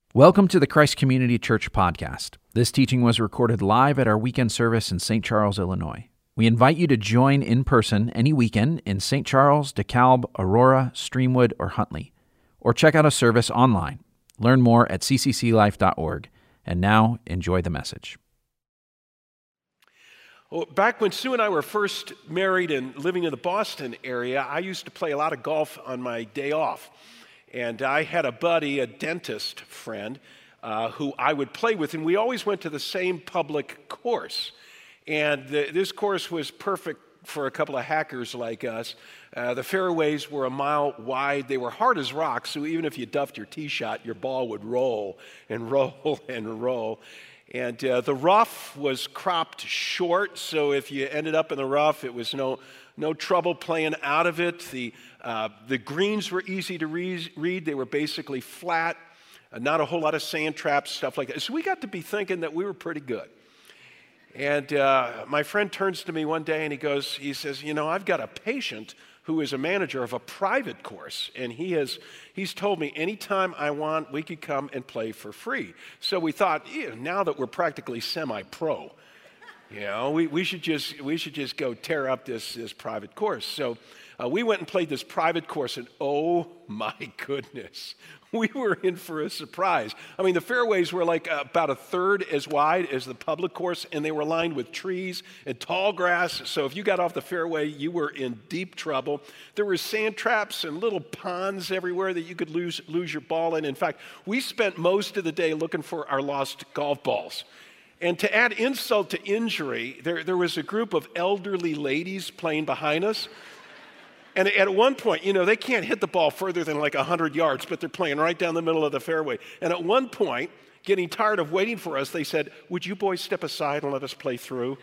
Welcome to the Christ Community Church podcast. This teaching was recorded live at our weekend service in St. Charles, Illinois. We invite you to join in person any weekend in St. Charles, DeKalb, Aurora, Streamwood, or Huntley, or check out a service online. Learn more at ccclife.org. And now, enjoy the message. Well, back when Sue and I were first married and living in the Boston area, I used to play a lot of golf on my day off. And I had a buddy, a dentist friend, who I would play with, and we always went to the same public course. And this course was perfect for a couple of hackers like us. The fairways were a mile wide. They were hard as rocks, so even if you duffed your tee shot, your ball would roll and roll and roll. And the rough was cropped short, so if you ended up in the rough, it was no trouble playing out of it. The greens were easy to read. They were basically flat, not a whole lot of sand traps, stuff like that. So we got to be thinking that we were pretty good. And my friend turns to me one day and he says, I've got a patient who is a manager of a private course, and he's told me anytime I want, we could come and play for free. So we thought, now that we're practically semi-pro, we should just go tear up this private course. So we went and played this private course, and oh my goodness, we were in for a surprise. I mean, the fairways were like about a third as wide as the public course, and they were lined with trees and tall grass. So if you got off the fairway, you were in deep trouble. There were sand traps and little ponds everywhere that you could lose your ball in. In fact, we spent most of the day looking for our lost golf balls. And to add insult to injury, there was a group of elderly ladies playing behind us. And at one point, they can't hit the ball further than like 100 yards, but they're playing right down the middle of the fairway. And at one point, getting tired of waiting for us, they said, "Would you boys step aside and let us play through?"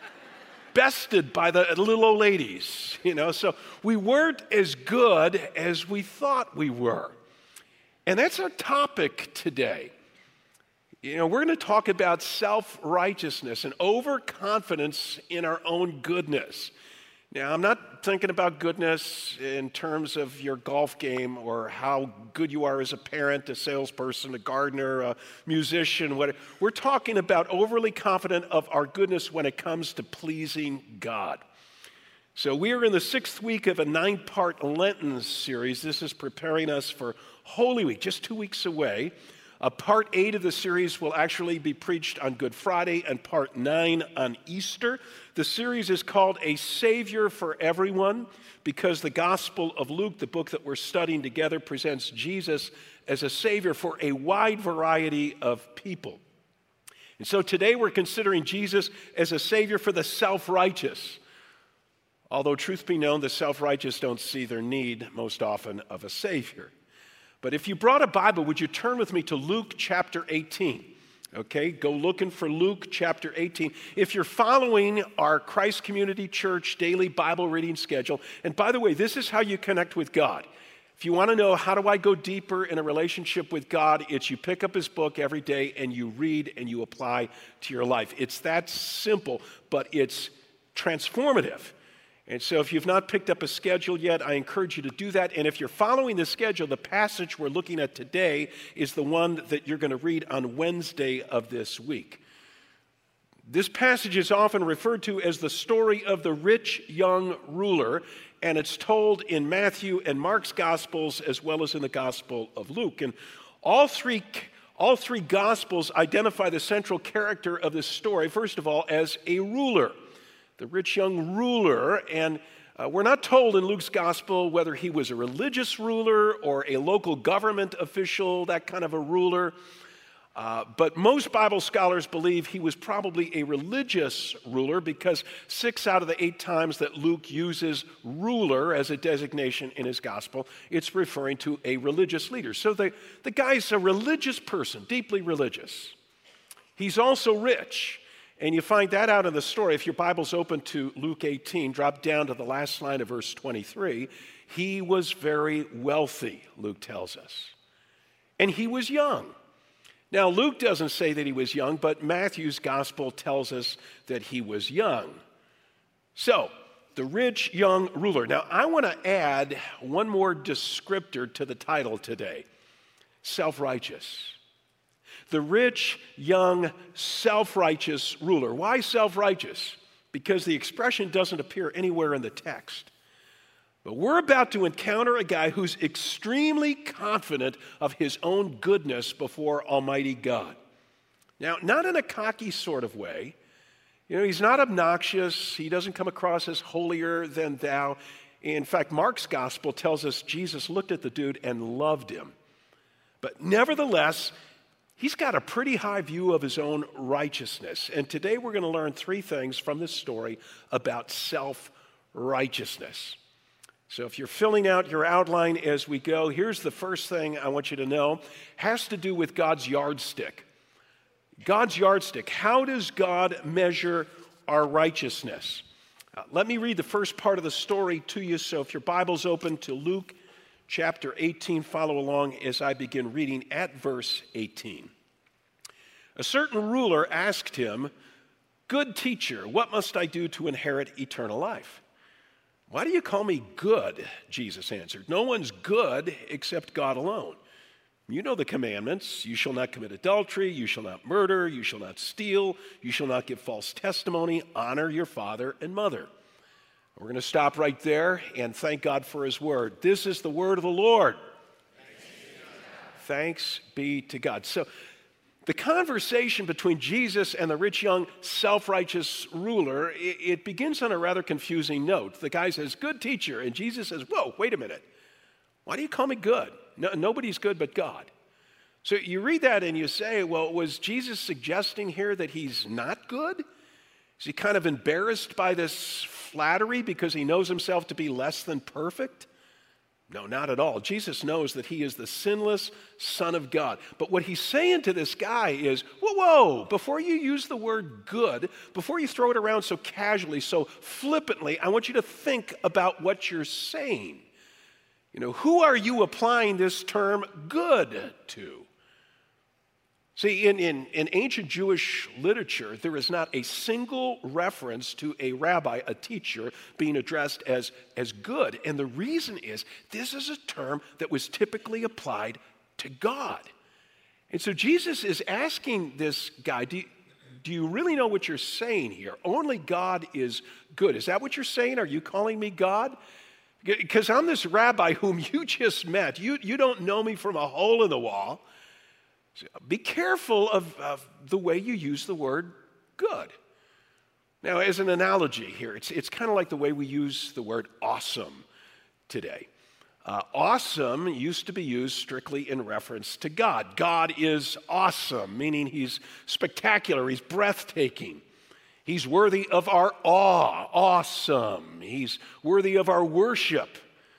Bested by the little old ladies, So we weren't as good as we thought we were. And that's our topic today. We're going to talk about self-righteousness and overconfidence in our own goodness. Now, I'm not thinking about goodness in terms of your golf game or how good you are as a parent, a salesperson, a gardener, a musician, whatever. We're talking about overly confident of our goodness when it comes to pleasing God. So we are in the 6th week of a 9-part Lenten series. This is preparing us for Holy Week, just 2 weeks away. Part 8 of the series will actually be preached on Good Friday and Part 9 on Easter. The series is called A Savior for Everyone because the Gospel of Luke, the book that we're studying together, presents Jesus as a Savior for a wide variety of people. And so today we're considering Jesus as a Savior for the self-righteous. Although truth be known, the self-righteous don't see their need most often of a Savior. But if you brought a Bible, would you turn with me to Luke chapter 18? Okay, go looking for Luke chapter 18. If you're following our Christ Community Church daily Bible reading schedule, and by the way, this is how you connect with God. If you want to know how do I go deeper in a relationship with God, it's you pick up His book every day and you read and you apply to your life. It's that simple, but it's transformative. And so if you've not picked up a schedule yet, I encourage you to do that. And if you're following the schedule, the passage we're looking at today is the one that you're going to read on Wednesday of this week. This passage is often referred to as the story of the rich young ruler, and it's told in Matthew and Mark's Gospels as well as in the Gospel of Luke. And all three Gospels identify the central character of this story, first of all, as a ruler. The rich young ruler, and we're not told in Luke's gospel whether he was a religious ruler or a local government official, that kind of a ruler. But most Bible scholars believe he was probably a religious ruler because 6 out of the 8 times that Luke uses ruler as a designation in his gospel, it's referring to a religious leader. So the guy's a religious person, deeply religious. He's also rich. And you find that out in the story. If your Bible's open to Luke 18, drop down to the last line of verse 23. He was very wealthy, Luke tells us. And he was young. Now, Luke doesn't say that he was young, but Matthew's gospel tells us that he was young. So, the rich young ruler. Now, I want to add one more descriptor to the title today. Self-righteous. The rich, young, self-righteous ruler. Why self-righteous? Because the expression doesn't appear anywhere in the text. But we're about to encounter a guy who's extremely confident of his own goodness before Almighty God. Now, not in a cocky sort of way. He's not obnoxious. He doesn't come across as holier than thou. In fact, Mark's gospel tells us Jesus looked at the dude and loved him. But nevertheless, he's got a pretty high view of his own righteousness. And today we're going to learn three things from this story about self-righteousness. So if you're filling out your outline as we go, here's the first thing I want you to know. Has to do with God's yardstick. God's yardstick. How does God measure our righteousness? Let me read the first part of the story to you. So if your Bible's open to Luke chapter 18, follow along as I begin reading at verse 18. A certain ruler asked him, "Good teacher, what must I do to inherit eternal life?" "Why do you call me good?" Jesus answered. "No one's good except God alone. You know the commandments. You shall not commit adultery. You shall not murder. You shall not steal. You shall not give false testimony. Honor your father and mother." We're going to stop right there and thank God for his word. This is the word of the Lord. Thanks be to God. So the conversation between Jesus and the rich young self-righteous ruler, it begins on a rather confusing note. The guy says, "Good teacher," and Jesus says, "Whoa, wait a minute. Why do you call me good? No, nobody's good but God." So you read that and you say, well, was Jesus suggesting here that he's not good? Is he kind of embarrassed by this flattery because he knows himself to be less than perfect? No, not at all. Jesus knows that he is the sinless Son of God. But what he's saying to this guy is, whoa, before you use the word good, before you throw it around so casually, so flippantly, I want you to think about what you're saying. Who are you applying this term good to? See, in ancient Jewish literature, there is not a single reference to a rabbi, a teacher, being addressed as good. And the reason is, this is a term that was typically applied to God. And so Jesus is asking this guy, do you really know what you're saying here? Only God is good. Is that what you're saying? Are you calling me God? Because I'm this rabbi whom you just met. You don't know me from a hole in the wall. So be careful of the way you use the word good. Now, as an analogy here, it's kind of like the way we use the word awesome today. Awesome used to be used strictly in reference to God. God is awesome, meaning he's spectacular, he's breathtaking. He's worthy of our awe, awesome. He's worthy of our worship.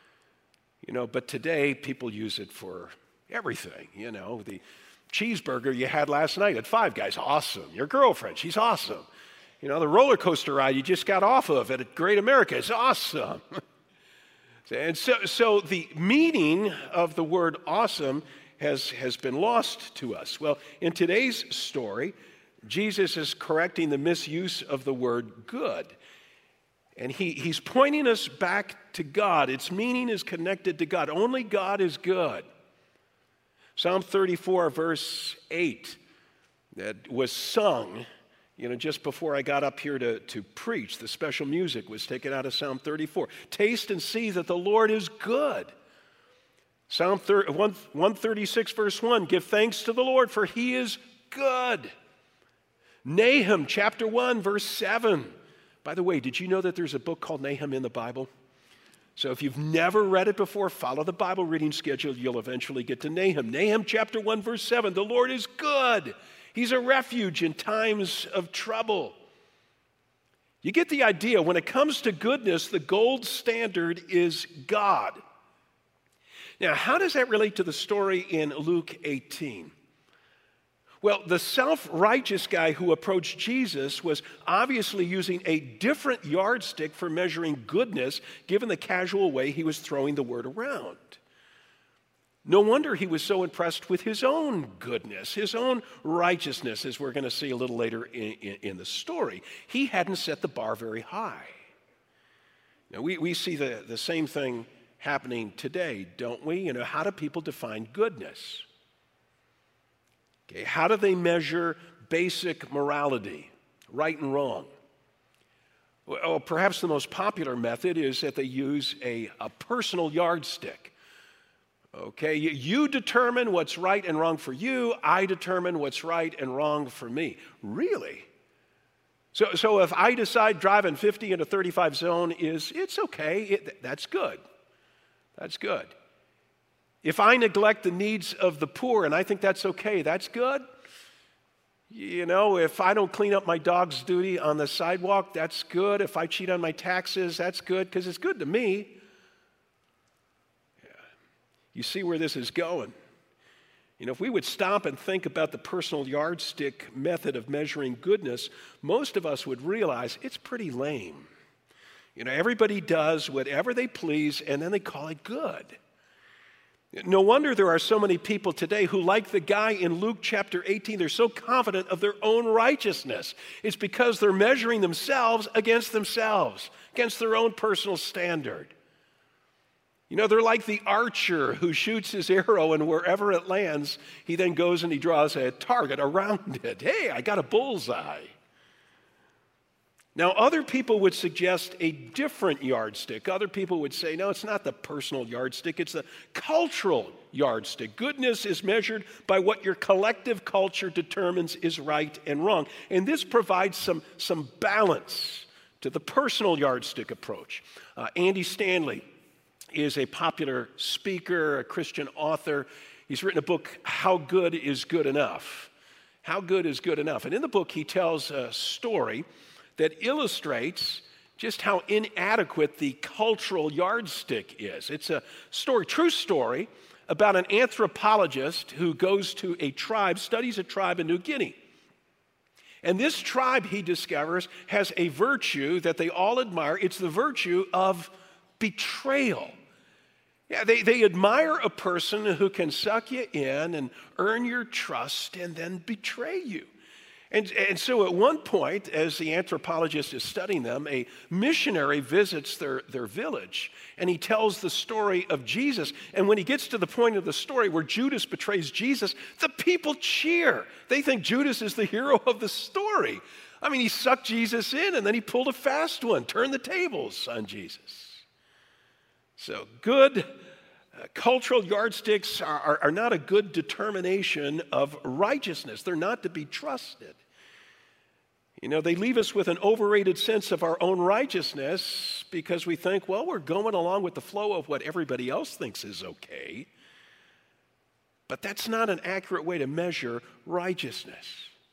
But today people use it for everything. The cheeseburger you had last night at Five Guys, awesome. Your girlfriend, she's awesome. The roller coaster ride you just got off of at Great America is awesome. And so the meaning of the word awesome has been lost to us. Well, in today's story, Jesus is correcting the misuse of the word good. And he's pointing us back to God. Its meaning is connected to God. Only God is good. Psalm 34, verse 8, that was sung, just before I got up here to preach. The special music was taken out of Psalm 34. Taste and see that the Lord is good. Psalm 136, verse 1, give thanks to the Lord, for he is good. Nahum chapter 1, verse 7. By the way, did you know that there's a book called Nahum in the Bible? So if you've never read it before, follow the Bible reading schedule. You'll eventually get to Nahum. Nahum chapter 1, verse 7. The Lord is good. He's a refuge in times of trouble. You get the idea. When it comes to goodness, the gold standard is God. Now, how does that relate to the story in Luke 18? Well, the self-righteous guy who approached Jesus was obviously using a different yardstick for measuring goodness, given the casual way he was throwing the word around. No wonder he was so impressed with his own goodness, his own righteousness, as we're going to see a little later in the story. He hadn't set the bar very high. Now, we see the same thing happening today, don't we? How do people define goodness? Okay, how do they measure basic morality, right and wrong? Well, perhaps the most popular method is that they use a personal yardstick. Okay, you determine what's right and wrong for you, I determine what's right and wrong for me. Really? So if I decide driving 50 in a 35 zone it's okay, that's good. That's good. If I neglect the needs of the poor and I think that's okay, that's good. You know, if I don't clean up my dog's duty on the sidewalk, that's good. If I cheat on my taxes, that's good because it's good to me. Yeah. You see where this is going. You know, if we would stop and think about the personal yardstick method of measuring goodness, most of us would realize it's pretty lame. You know, everybody does whatever they please and then they call it good. No wonder there are so many people today who, like the guy in Luke chapter 18, they're so confident of their own righteousness. It's because they're measuring themselves, against their own personal standard. You know, they're like the archer who shoots his arrow and wherever it lands, he then goes and he draws a target around it. Hey, I got a bullseye. Now, other people would suggest a different yardstick. Other people would say, no, it's not the personal yardstick, it's the cultural yardstick. Goodness is measured by what your collective culture determines is right and wrong. And this provides some balance to the personal yardstick approach. Andy Stanley is a popular speaker, a Christian author. He's written a book, How Good is Good Enough? How Good is Good Enough? And in the book, he tells a story that illustrates just how inadequate the cultural yardstick is. It's a story, true story, about an anthropologist who goes to a tribe, studies a tribe in New Guinea. And this tribe, he discovers, has a virtue that they all admire. It's the virtue of betrayal. Yeah, they admire a person who can suck you in and earn your trust and then betray you. And so at one point, as the anthropologist is studying them, a missionary visits their village, and he tells the story of Jesus. And when he gets to the point of the story where Judas betrays Jesus, the people cheer. They think Judas is the hero of the story. I mean, he sucked Jesus in, and then he pulled a fast one, turned the tables on Jesus. So good cultural yardsticks are not a good determination of righteousness. They're not to be trusted. You know, they leave us with an overrated sense of our own righteousness because we think, well, we're going along with the flow of what everybody else thinks is okay. But that's not an accurate way to measure righteousness.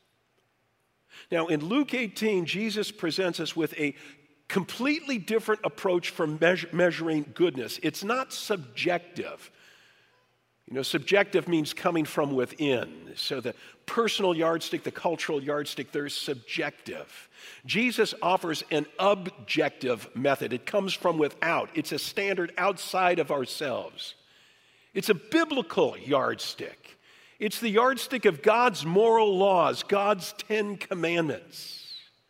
Now, in Luke 18, Jesus presents us with a completely different approach for measuring goodness. It's not subjective. You know, subjective means coming from within. So the personal yardstick, the cultural yardstick, they're subjective. Jesus offers an objective method. It comes from without. It's a standard outside of ourselves. It's a biblical yardstick. It's the yardstick of God's moral laws, God's 10 commandments.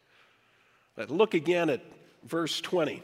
But look again at verse 20.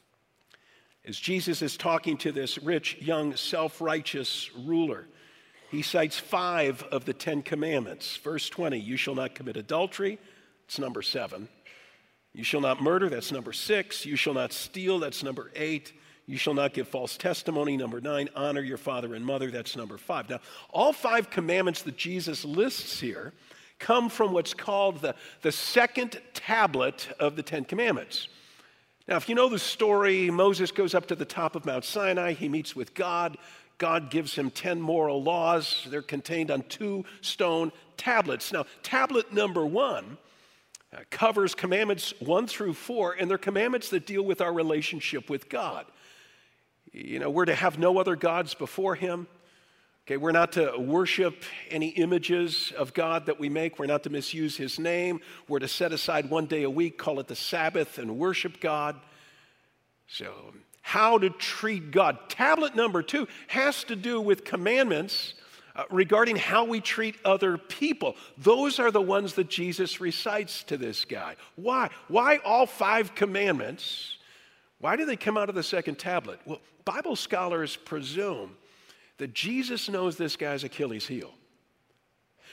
As Jesus is talking to this rich, young, self-righteous ruler, he cites 5 of the 10 commandments. Verse 20, you shall not commit adultery, it's number 7. You shall not murder, that's number 6. You shall not steal, that's number 8. You shall not give false testimony, number 9. Honor your father and mother, that's number 5. Now, all 5 commandments that Jesus lists here come from what's called the second tablet of the 10 commandments. Now, if you know the story, Moses goes up to the top of Mount Sinai. He meets with God. God gives him 10 moral laws. They're contained on 2 stone tablets. Now, tablet number 1 covers commandments 1 through 4, and they're commandments that deal with our relationship with God. You know, we're to have no other gods before him. Okay, we're not to worship any images of God that we make. We're not to misuse his name. We're to set aside 1 day a week, call it the Sabbath, and worship God. So, how to treat God. Tablet number 2 has to do with commandments regarding how we treat other people. Those are the ones that Jesus recites to this guy. Why? Why all 5 commandments? Why do they come out of the second tablet? Well, Bible scholars presume that Jesus knows this guy's Achilles heel.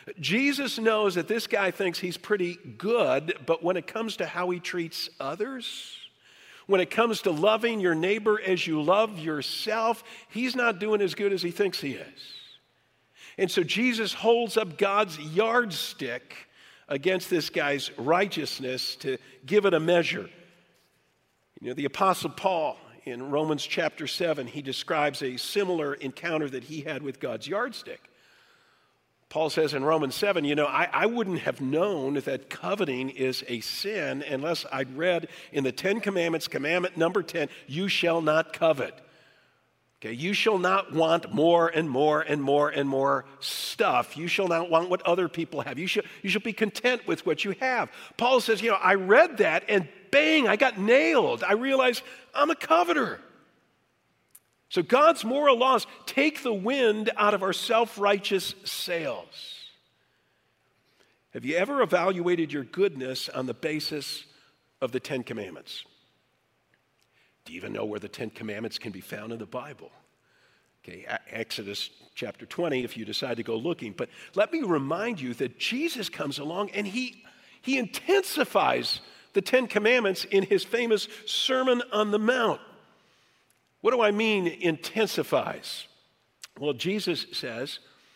Jesus knows that this guy thinks he's pretty good, but when it comes to how he treats others, when it comes to loving your neighbor as you love yourself, he's not doing as good as he thinks he is. And so Jesus holds up God's yardstick against this guy's righteousness to give it a measure. You know, the Apostle Paul in Romans chapter 7, he describes a similar encounter that he had with God's yardstick. Paul says in Romans 7, I wouldn't have known that coveting is a sin unless I'd read in the 10 Commandments, commandment number 10, you shall not covet. Okay, you shall not want more and more and more and more stuff. You shall not want what other people have. You shall be content with what you have. Paul says, I read that and bang, I got nailed. I realized I'm a coveter. So God's moral laws take the wind out of our self-righteous sails. Have you ever evaluated your goodness on the basis of the 10 Commandments? Do you even know where the 10 Commandments can be found in the Bible? Okay, Exodus chapter 20, if you decide to go looking. But let me remind you that Jesus comes along and he intensifies the 10 Commandments in his famous Sermon on the Mount. What do I mean intensifies? Well, Jesus says,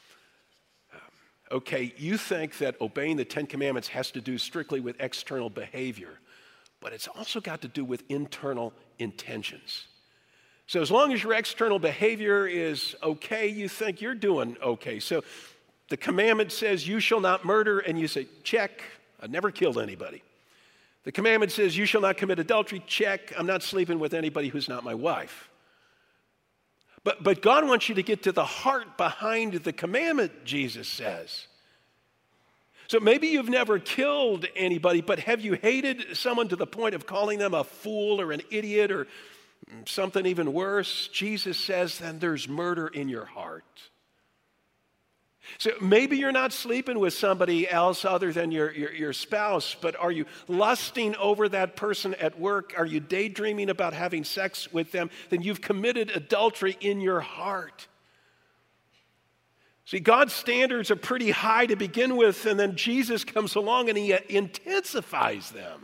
okay, you think that obeying the 10 Commandments has to do strictly with external behavior, but it's also got to do with internal intentions. So as long as your external behavior is okay, you think you're doing okay. So the commandment says you shall not murder, and you say, check, I've never killed anybody. The commandment says you shall not commit adultery, check, I'm not sleeping with anybody who's not my wife. But God wants you to get to the heart behind the commandment, Jesus says. So maybe you've never killed anybody, but have you hated someone to the point of calling them a fool or an idiot or something even worse? Jesus says, then there's murder in your heart. So maybe you're not sleeping with somebody else other than your spouse, but are you lusting over that person at work? Are you daydreaming about having sex with them? Then you've committed adultery in your heart. See, God's standards are pretty high to begin with, and then Jesus comes along and he intensifies them.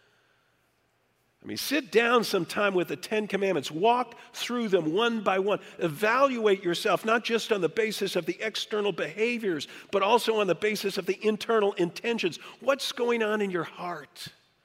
I mean, sit down sometime with the 10 Commandments. Walk through them one by one. Evaluate yourself, not just on the basis of the external behaviors, but also on the basis of the internal intentions. What's going on in your heart?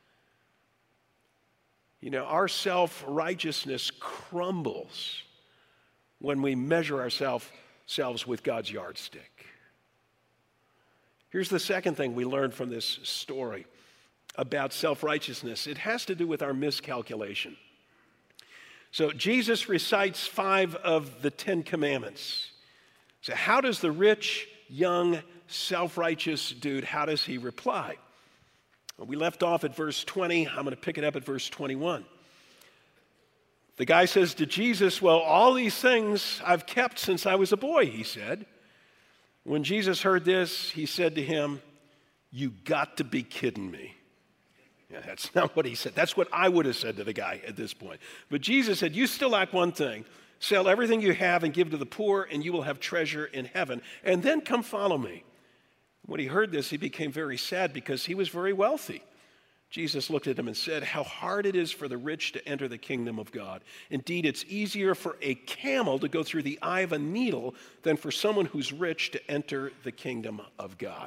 Our self-righteousness crumbles when we measure ourselves with God's yardstick. Here's the second thing we learned from this story about self-righteousness. It has to do with our miscalculation. So Jesus recites 5 of the 10 Commandments. So how does the rich, young, self-righteous dude, how does he reply? Well, we left off at verse 20. I'm going to pick it up at verse 21. The guy says to Jesus, well, all these things I've kept since I was a boy, he said. When Jesus heard this, he said to him, you got to be kidding me. Yeah, that's not what he said. That's what I would have said to the guy at this point. But Jesus said, you still lack one thing. Sell everything you have and give to the poor, and you will have treasure in heaven. And then come follow me. When he heard this, he became very sad because he was very wealthy. Jesus looked at him and said, how hard it is for the rich to enter the kingdom of God. Indeed, it's easier for a camel to go through the eye of a needle than for someone who's rich to enter the kingdom of God.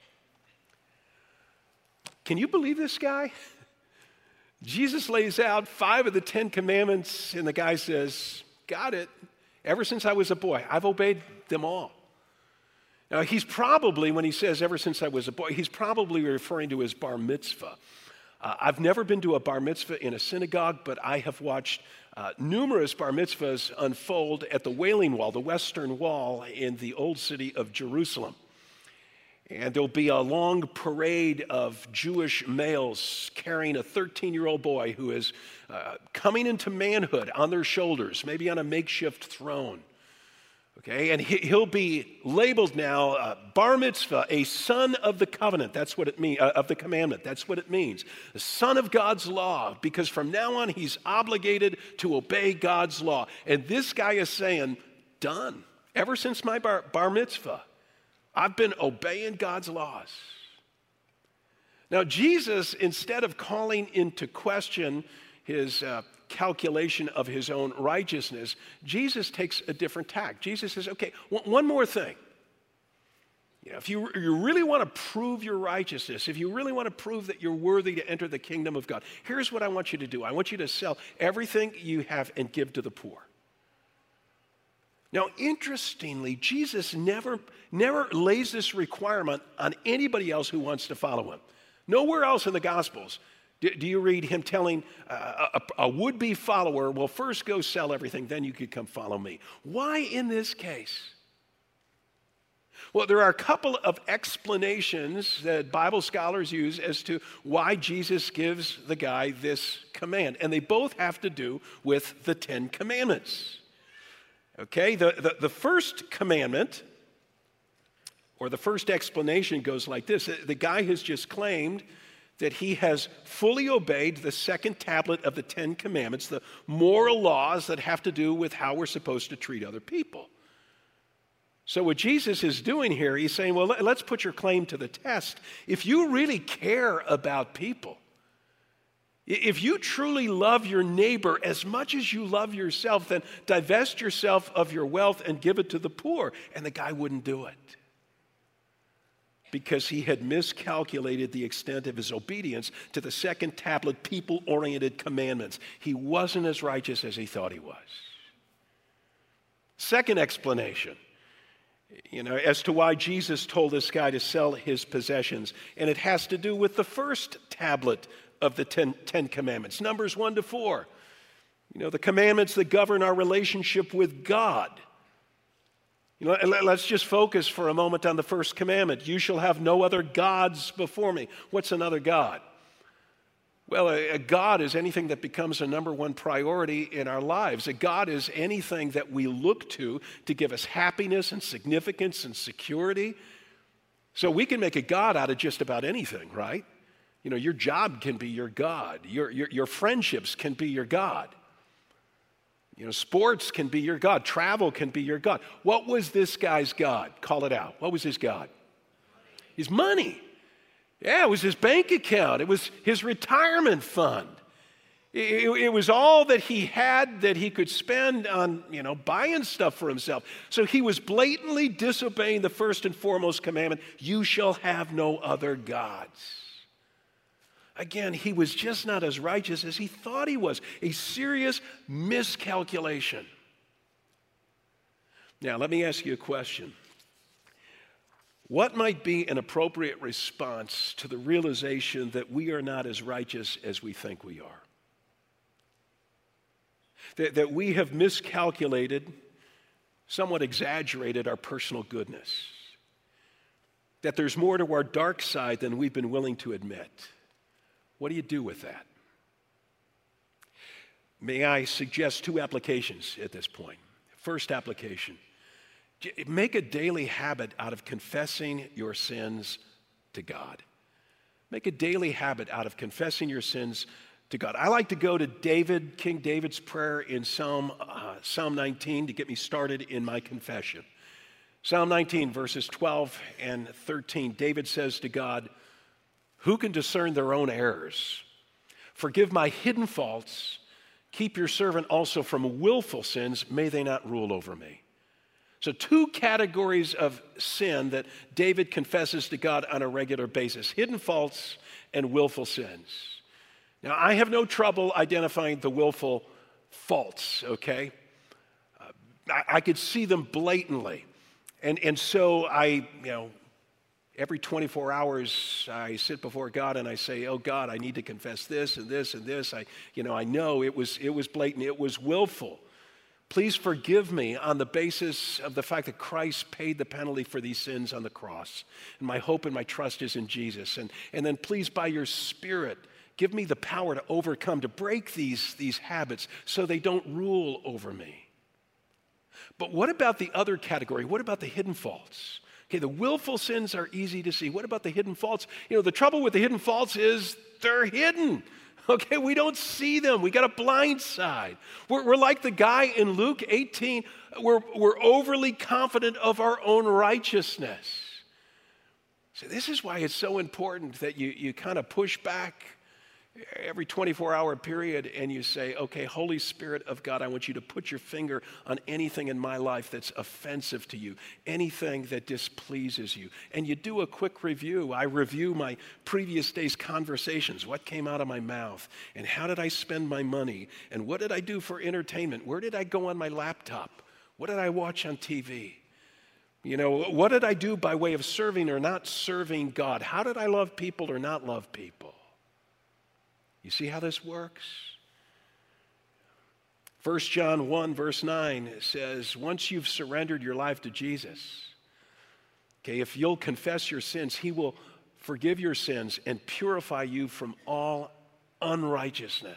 Can you believe this guy? Jesus lays out 5 of the 10 Commandments, and the guy says, got it. Ever since I was a boy, I've obeyed them all. Now, he's probably, when he says ever since I was a boy, he's probably referring to his bar mitzvah. I've never been to a bar mitzvah in a synagogue, but I have watched numerous bar mitzvahs unfold at the Wailing Wall, the Western Wall in the old city of Jerusalem. And there'll be a long parade of Jewish males carrying a 13-year-old boy who is coming into manhood on their shoulders, maybe on a makeshift throne. Okay, and he'll be labeled now bar mitzvah, a son of the covenant. That's what it means, of the commandment. That's what it means. A son of God's law, because from now on he's obligated to obey God's law. And this guy is saying, done. Ever since my bar mitzvah, I've been obeying God's laws. Now, Jesus, instead of calling into question his calculation of his own righteousness, Jesus takes a different tack. Jesus says, okay, one more thing. If you really want to prove your righteousness, if you really want to prove that you're worthy to enter the kingdom of God, here's what I want you to do. I want you to sell everything you have and give to the poor. Now, interestingly, Jesus never lays this requirement on anybody else who wants to follow him. Nowhere else in the Gospels do you read him telling a would-be follower, well, first go sell everything, then you could come follow me. Why in this case? Well, there are a couple of explanations that Bible scholars use as to why Jesus gives the guy this command, and they both have to do with the Ten Commandments. Okay, the first commandment, or the first explanation goes like this. The guy has just claimed that he has fully obeyed the second tablet of the Ten Commandments, the moral laws that have to do with how we're supposed to treat other people. So what Jesus is doing here, he's saying, well, let's put your claim to the test. If you really care about people, if you truly love your neighbor as much as you love yourself, then divest yourself of your wealth and give it to the poor. And the guy wouldn't do it because he had miscalculated the extent of his obedience to the second tablet, people-oriented commandments. He wasn't as righteous as he thought he was. Second explanation, as to why Jesus told this guy to sell his possessions, and it has to do with the first tablet of the Ten Commandments, Numbers 1 to 4. The commandments that govern our relationship with God. Let's just focus for a moment on the first commandment. You shall have no other gods before me. What's another god? Well, a god is anything that becomes a number one priority in our lives. A god is anything that we look to give us happiness and significance and security. So we can make a god out of just about anything, right? Your job can be your god. Your friendships can be your god. Sports can be your god. Travel can be your god. What was this guy's god? Call it out. What was his god? His money. Yeah, it was his bank account. It was his retirement fund. It was all that he had that he could spend on, buying stuff for himself. So he was blatantly disobeying the first and foremost commandment, you shall have no other gods. Again, he was just not as righteous as he thought he was. A serious miscalculation. Now, let me ask you a question. What might be an appropriate response to the realization that we are not as righteous as we think we are? That we have miscalculated, somewhat exaggerated our personal goodness. That there's more to our dark side than we've been willing to admit. What do you do with that? May I suggest two applications at this point? First application, make a daily habit out of confessing your sins to God. Make a daily habit out of confessing your sins to God. I like to go to King David's prayer in Psalm 19 to get me started in my confession. Psalm 19, verses 12 and 13, David says to God, who can discern their own errors? Forgive my hidden faults. Keep your servant also from willful sins. May they not rule over me. So two categories of sin that David confesses to God on a regular basis, hidden faults and willful sins. Now, I have no trouble identifying the willful faults, okay? I could see them blatantly. And so every 24 hours, I sit before God and I say, oh God, I need to confess this and this and this. I know it was blatant, it was willful. Please forgive me on the basis of the fact that Christ paid the penalty for these sins on the cross. And my hope and my trust is in Jesus. And then please, by your Spirit, give me the power to overcome, to break these habits so they don't rule over me. But what about the other category? What about the hidden faults? Okay, the willful sins are easy to see. What about the hidden faults? The trouble with the hidden faults is they're hidden. Okay, we don't see them. We got a blind side. We're like the guy in Luke 18. We're overly confident of our own righteousness. So this is why it's so important that you kind of push back every 24-hour period and you say, okay, Holy Spirit of God, I want you to put your finger on anything in my life that's offensive to you, anything that displeases you. And you do a quick review. I review my previous day's conversations. What came out of my mouth? And how did I spend my money? And what did I do for entertainment? Where did I go on my laptop? What did I watch on TV? You know, what did I do by way of serving or not serving God? How did I love people or not love people? You see how this works? 1 John 1 verse 9 says, once you've surrendered your life to Jesus, okay, if you'll confess your sins, he will forgive your sins and purify you from all unrighteousness.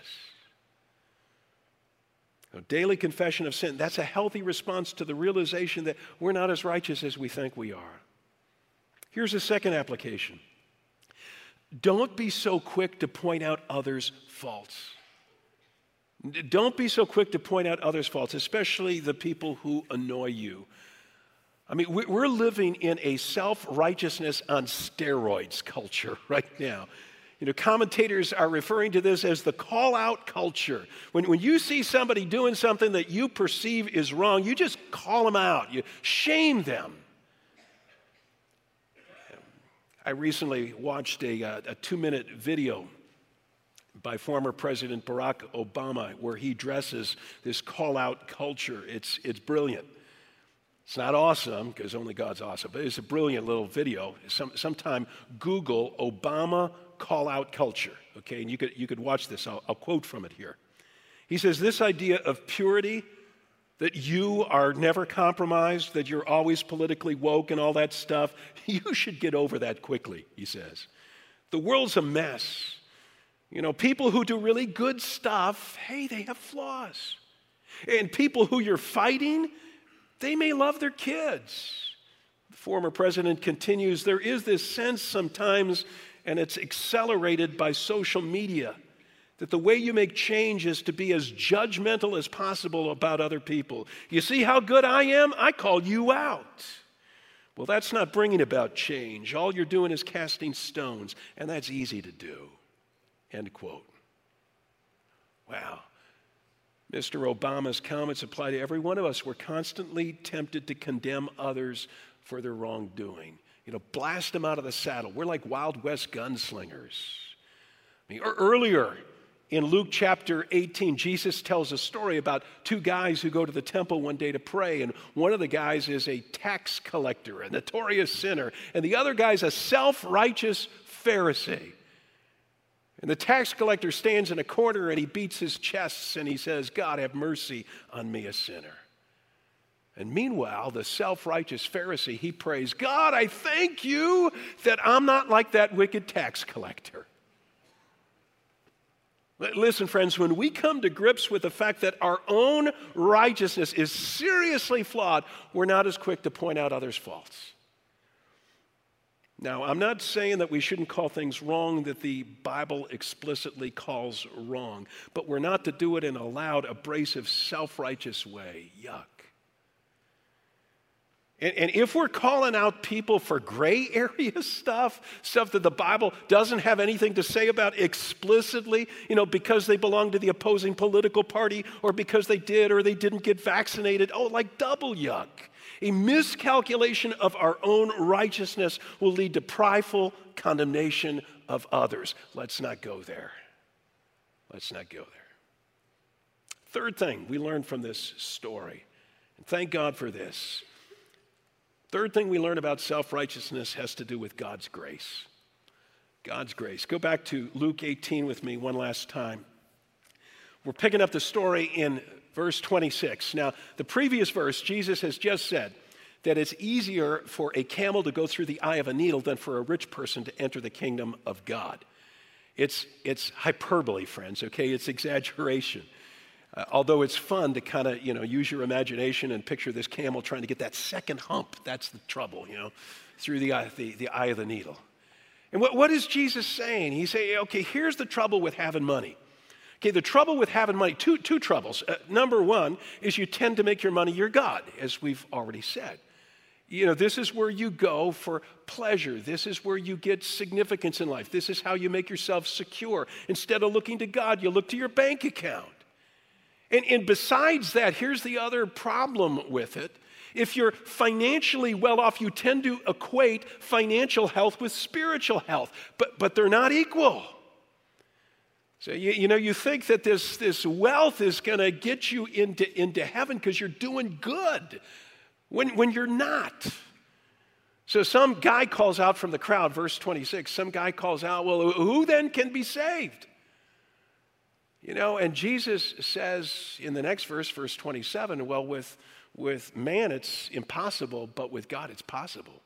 Now, daily confession of sin, that's a healthy response to the realization that we're not as righteous as we think we are. Here's a second application. Don't be so quick to point out others' faults. Don't be so quick to point out others' faults, especially the people who annoy you. I mean, we're living in a self-righteousness on steroids culture right now. You know, commentators are referring to this as the call-out culture. When you see somebody doing something that you perceive is wrong, you just call them out. You shame them. I recently watched a 2-minute video by former President Barack Obama where he addresses this call-out culture. It's brilliant. It's not awesome, because only God's awesome, but it's a brilliant little video. Sometime Google Obama call-out culture, okay? And you could watch this. I'll quote from it here. He says, this idea of purity, that you are never compromised, that you're always politically woke and all that stuff, you should get over that quickly, he says. The world's a mess. You know, people who do really good stuff, hey, they have flaws. And people who you're fighting, they may love their kids. The former president continues, there is this sense sometimes, and it's accelerated by social media, that the way you make change is to be as judgmental as possible about other people. You see how good I am? I call you out. Well, that's not bringing about change. All you're doing is casting stones, and that's easy to do. End quote. Wow. Mr. Obama's comments apply to every one of us. We're constantly tempted to condemn others for their wrongdoing. You know, blast them out of the saddle. We're like Wild West gunslingers. I mean, earlier in Luke chapter 18, Jesus tells a story about two guys who go to the temple one day to pray, and one of the guys is a tax collector, a notorious sinner, and the other guy's a self-righteous Pharisee. And the tax collector stands in a corner and he beats his chest and he says, God, have mercy on me, a sinner. And meanwhile, the self-righteous Pharisee, he prays, God, I thank you that I'm not like that wicked tax collector. Listen, friends, when we come to grips with the fact that our own righteousness is seriously flawed, we're not as quick to point out others' faults. Now, I'm not saying that we shouldn't call things wrong that the Bible explicitly calls wrong, but we're not to do it in a loud, abrasive, self-righteous way. Yuck. And if we're calling out people for gray area stuff that the Bible doesn't have anything to say about explicitly, you know, because they belong to the opposing political party or because they did or they didn't get vaccinated, oh, like double yuck. A miscalculation of our own righteousness will lead to prideful condemnation of others. Let's not go there. Let's not go there. Third thing we learned from this story, and thank God for this. Third thing we learn about self-righteousness has to do with God's grace. God's grace. Go back to Luke 18 with me one last time. We're picking up the story in verse 26. Now, the previous verse, Jesus has just said that it's easier for a camel to go through the eye of a needle than for a rich person to enter the kingdom of God. It's hyperbole, friends, okay? It's exaggeration. Although it's fun to kind of, use your imagination and picture this camel trying to get that second hump. That's the trouble, through the eye of the needle. And what is Jesus saying? He's saying, okay, here's the trouble with having money. Okay, the trouble with having money, two troubles. Number one is you tend to make your money your God, as we've already said. This is where you go for pleasure. This is where you get significance in life. This is how you make yourself secure. Instead of looking to God, you look to your bank account. And besides that, here's the other problem with it. If you're financially well off, you tend to equate financial health with spiritual health, but they're not equal. So you think that this wealth is going to get you into heaven because you're doing good when you're not. So some guy calls out from the crowd, verse 26, some guy calls out, well, who then can be saved? And Jesus says in the next verse, verse 27, well, with man it's impossible, but with God it's possible.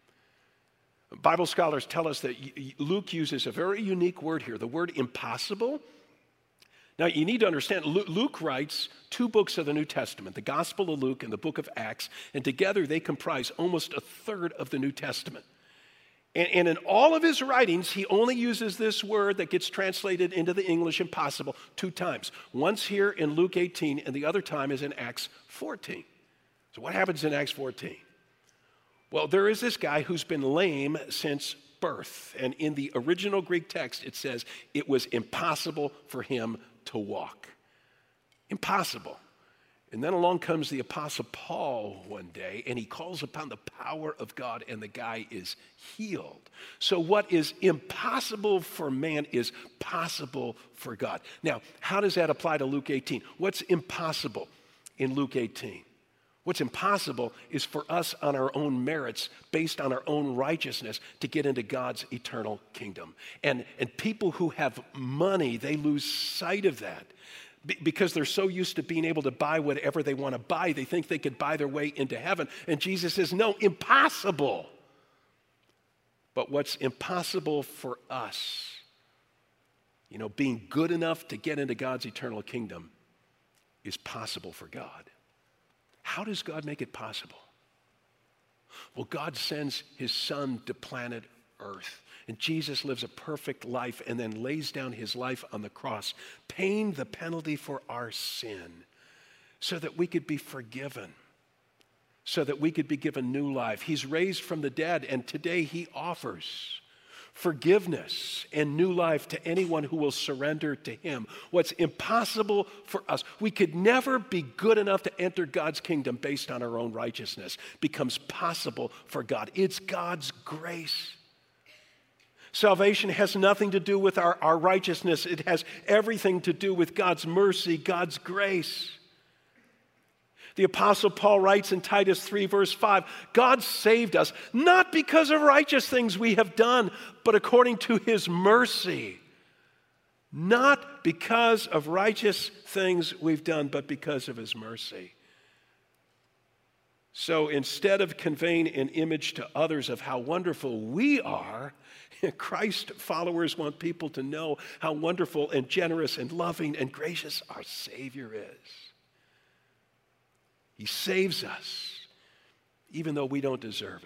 Bible scholars tell us that Luke uses a very unique word here, the word impossible. Now, you need to understand, Luke writes 2 books of the New Testament, the Gospel of Luke and the book of Acts, and together they comprise almost a third of the New Testament. And in all of his writings, he only uses this word that gets translated into the English impossible 2 times. Once here in Luke 18, and the other time is in Acts 14. So what happens in Acts 14? Well, there is this guy who's been lame since birth. And in the original Greek text, it says it was impossible for him to walk. Impossible. And then along comes the Apostle Paul one day, and he calls upon the power of God, and the guy is healed. So what is impossible for man is possible for God. Now, how does that apply to Luke 18? What's impossible in Luke 18? What's impossible is for us on our own merits, based on our own righteousness, to get into God's eternal kingdom. And people who have money, they lose sight of that. Because they're so used to being able to buy whatever they want to buy, they think they could buy their way into heaven. And Jesus says, no, impossible. But what's impossible for us, being good enough to get into God's eternal kingdom, is possible for God. How does God make it possible? Well, God sends his son to planet Earth. And Jesus lives a perfect life and then lays down his life on the cross, paying the penalty for our sin so that we could be forgiven, so that we could be given new life. He's raised from the dead, and today he offers forgiveness and new life to anyone who will surrender to him. What's impossible for us, we could never be good enough to enter God's kingdom based on our own righteousness, becomes possible for God. It's God's grace. Salvation has nothing to do with our righteousness. It has everything to do with God's mercy, God's grace. The Apostle Paul writes in Titus 3, verse 5, God saved us not because of righteous things we have done, but according to his mercy. Not because of righteous things we've done, but because of his mercy. So instead of conveying an image to others of how wonderful we are, Christ followers want people to know how wonderful and generous and loving and gracious our Savior is. He saves us, even though we don't deserve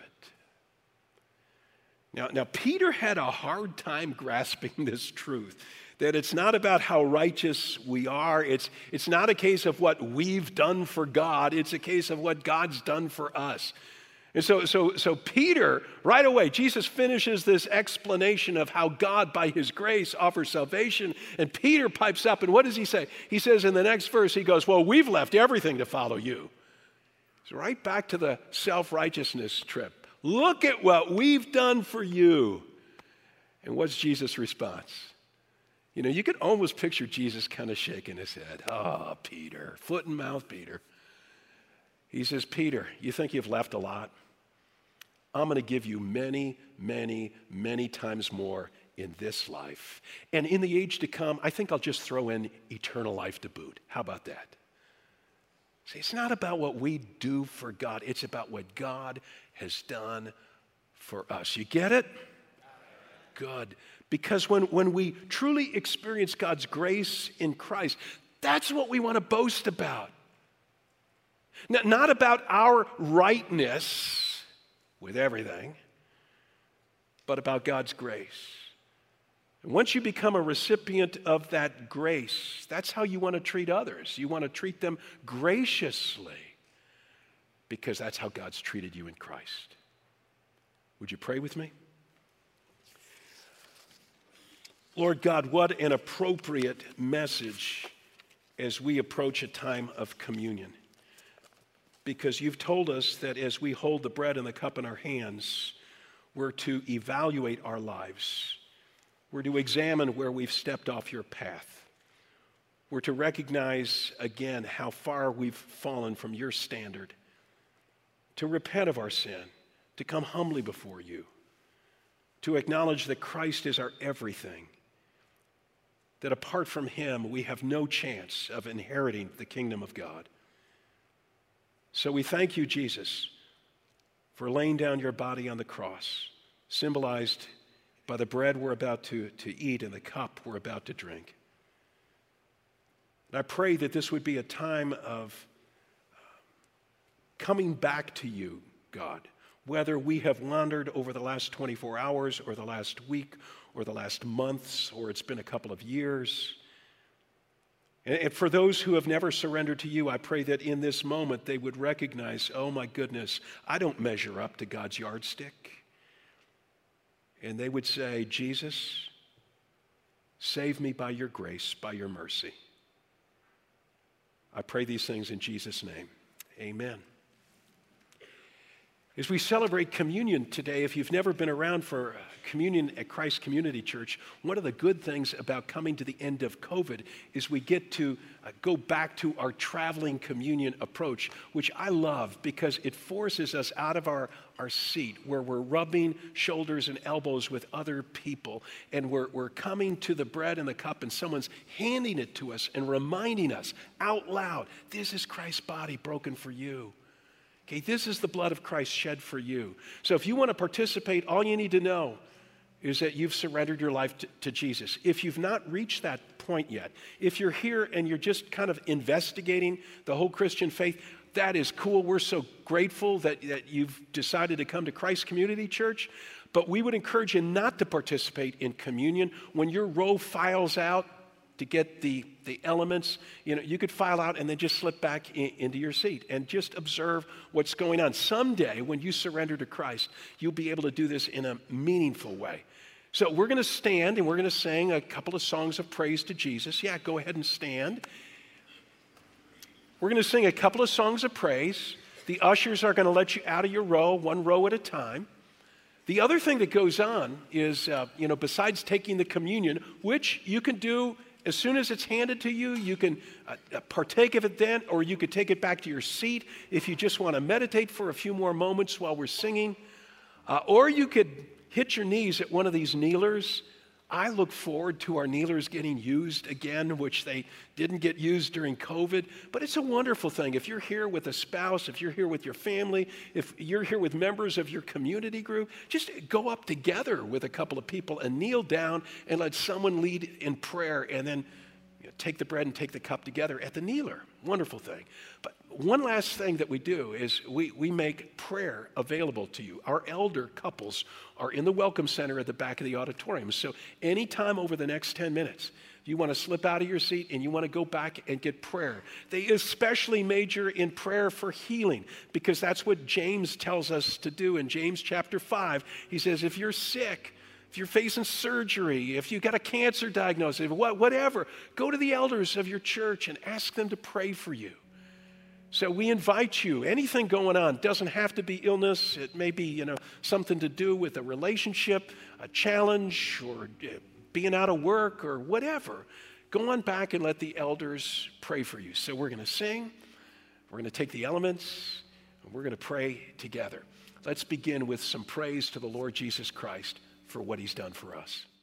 it. Now, Peter had a hard time grasping this truth, that it's not about how righteous we are. It's not a case of what we've done for God. It's a case of what God's done for us. And so Peter, right away, Jesus finishes this explanation of how God, by his grace, offers salvation. And Peter pipes up, and what does he say? He says in the next verse, he goes, well, we've left everything to follow you. So right back to the self-righteousness trip. Look at what we've done for you. And what's Jesus' response? You could almost picture Jesus kind of shaking his head. Oh, Peter, foot and mouth, Peter. He says, Peter, you think you've left a lot? I'm going to give you many, many, many times more in this life. And in the age to come, I think I'll just throw in eternal life to boot. How about that? See, it's not about what we do for God. It's about what God has done for us. You get it? Good. Because when we truly experience God's grace in Christ, that's what we want to boast about. Not about our rightness with everything, but about God's grace. And once you become a recipient of that grace, that's how you want to treat others. You want to treat them graciously. because that's how God's treated you in Christ. Would you pray with me? Lord God, what an appropriate message as we approach a time of communion. Because you've told us that as we hold the bread and the cup in our hands, we're to evaluate our lives. We're to examine where we've stepped off your path. We're to recognize again how far we've fallen from your standard, to repent of our sin, to come humbly before you, to acknowledge that Christ is our everything, that apart from him we have no chance of inheriting the kingdom of God. So we thank you, Jesus, for laying down your body on the cross, symbolized by the bread we're about to eat and the cup we're about to drink. And I pray that this would be a time of coming back to you, God, whether we have wandered over the last 24 hours or the last week or the last months or it's been a couple of years. And for those who have never surrendered to you, I pray that in this moment they would recognize, oh my goodness, I don't measure up to God's yardstick. And they would say, Jesus, save me by your grace, by your mercy. I pray these things in Jesus' name. Amen. As we celebrate communion today, if you've never been around for communion at Christ Community Church, one of the good things about coming to the end of COVID is we get to go back to our traveling communion approach, which I love because it forces us out of our seat where we're rubbing shoulders and elbows with other people, and we're coming to the bread and the cup and someone's handing it to us and reminding us out loud, this is Christ's body broken for you. Okay, this is the blood of Christ shed for you. So if you want to participate, all you need to know is that you've surrendered your life to Jesus. If you've not reached that point yet, if you're here and you're just kind of investigating the whole Christian faith, that is cool. We're so grateful that you've decided to come to Christ Community Church. But we would encourage you not to participate in communion. When your row files out to get the elements, you could file out and then just slip back into your seat and just observe what's going on. Someday, when you surrender to Christ, you'll be able to do this in a meaningful way. So we're going to stand and we're going to sing a couple of songs of praise to Jesus. Yeah, go ahead and stand. We're going to sing a couple of songs of praise. The ushers are going to let you out of your row, one row at a time. The other thing that goes on is, besides taking the communion, which you can do as soon as it's handed to you, you can partake of it then, or you could take it back to your seat if you just want to meditate for a few more moments while we're singing. Or you could hit your knees at one of these kneelers. I look forward to our kneelers getting used again, which they didn't get used during COVID. But it's a wonderful thing. If you're here with a spouse, if you're here with your family, if you're here with members of your community group, just go up together with a couple of people and kneel down and let someone lead in prayer and then take the bread and take the cup together at the kneeler. Wonderful thing. But one last thing that we do is we make prayer available to you. Our elder couples are in the welcome center at the back of the auditorium. So anytime over the next 10 minutes, you want to slip out of your seat and you want to go back and get prayer. They especially major in prayer for healing because that's what James tells us to do in James chapter 5. He says, if you're sick, if you're facing surgery, if you've got a cancer diagnosis, whatever, go to the elders of your church and ask them to pray for you. So we invite you, anything going on, doesn't have to be illness. It may be, something to do with a relationship, a challenge, or being out of work or whatever. Go on back and let the elders pray for you. So we're going to sing, we're going to take the elements, and we're going to pray together. Let's begin with some praise to the Lord Jesus Christ for what he's done for us.